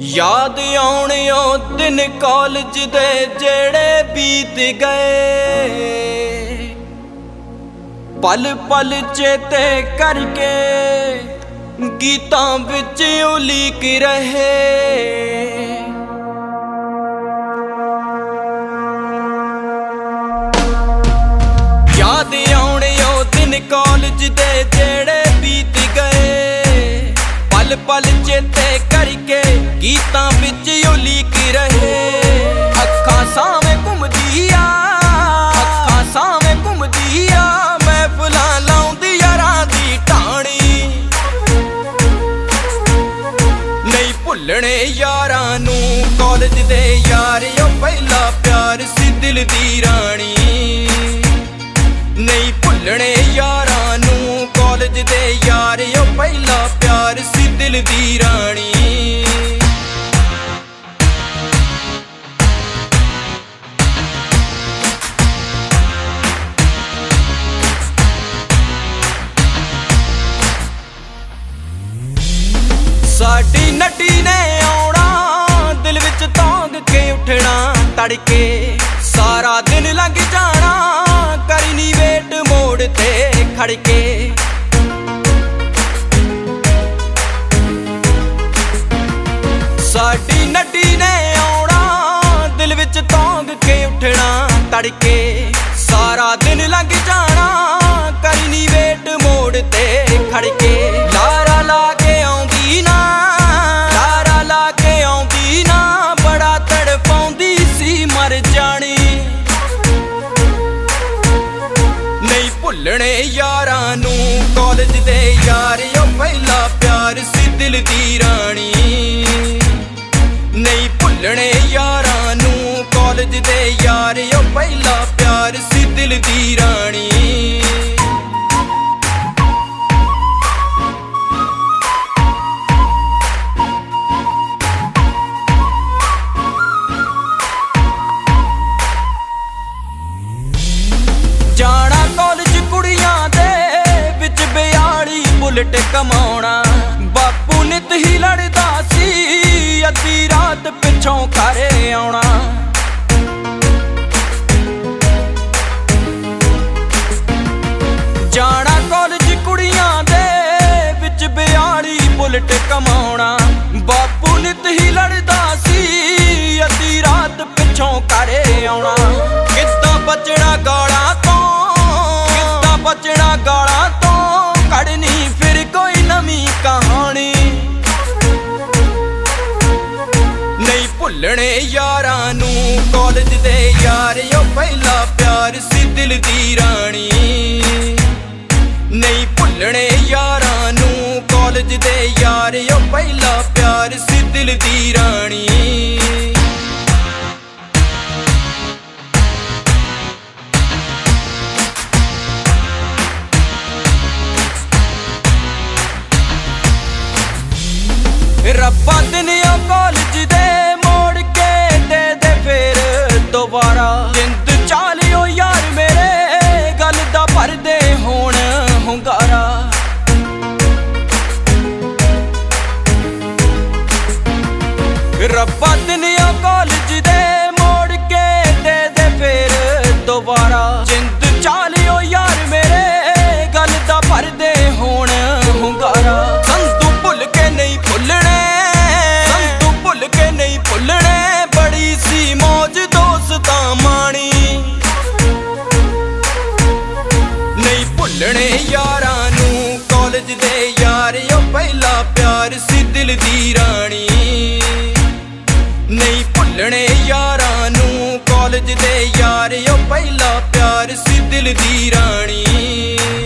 याद आउणे ओ दिन कॉलेज दे जेड़े बीत गए, पल पल चेते करके गीतां विच उलीक रहे। याद आउणे ओ दिन कॉलेज दे जेड़े बीत गए, पल पल चेते करके गीतां विच उलीक रहे। अखां सावें घुमदी आ, अखां सावें घुमदी आ, महफिलां लाउंदी यारां दी ढाणी। नहीं भुल्लणे यारां नूं कॉलेज दे यार, ओ पहला प्यार सी दिल दी राणी। नहीं भुल्लणे यारां नूं कॉलेज दे यार, ओ पहला प्यार सी दिल दी राणी। साडी नटी ने आउणा दिल विच तौंग के उठना तड़के, सारा दिन लंघ जाना करी नी वेट मोड़ ते खड़के। साडी नटी ने आउणा दिल विच तौंग के उठना तड़के, सारा दिन लंघ जाना करी नी वेट मोड़ ते खड़के। लारा ला के आउंदी ना, लारा ला के आउंदी ना, बड़ा तड़पाउंदी सी मर जानी। नहीं भुल्लणे यारां नूं कॉलेज दे यार, ओ पहला प्यार सी दिल दी राणी। नहीं भुल्लणे यारां नूं कॉलेज दे यार, ओ पहला प्यार सी दिल दी राणी। जाना कॉलेज कुड़ियां दे विच बियाली बुलेट कमाउणा, बापू नित ही लड़दा सी अद्धी रात पिछों घरे आउणा। जाना कॉलेज कुड़ियां दे विच बियाली बुलेट कमाउणा, बापू नित ही लड़दा सी अद्धी रात पिछों घरे आउणा। किद्दां बचना गालां तो, किद्दां बचना गालां तो, कढ़नी फिर कोई नवीं कहानी। नहीं भुल्लणे यारां नूं कॉलेज दे यार, ओ पहला प्यार सी दिल दी राणी। नहीं भुल्लणे यारां नूं कॉलेज दे यार, ओ पहला प्यार सी दिल दी राणी। रब्बा दिन ओ कॉलेज दे मोड़ के दे फिर दोबारा। जिंद चालियो यार मेरे गल दा भर दे होण हुंगारा। रब्बा दिन ओ कॉलेज दे मोड़ के दे फिर दोबारा। जिंद चालियो यार मेरे गल दा भर दे होण हुंगारा। संतू भुल के नहीं भुल्लणे, संतू भुल के नहीं भुल्लणे, बड़ी सी मौज दोस्तां माणी। नहीं भुल्लणे यारां नूं कॉलेज दे यार, ओ पहला प्यार सी दिल दी राणी। नहीं भुल्लणे यारां नूं कॉलेज दे यार, ओ पहला प्यार सी दिल दी राणी।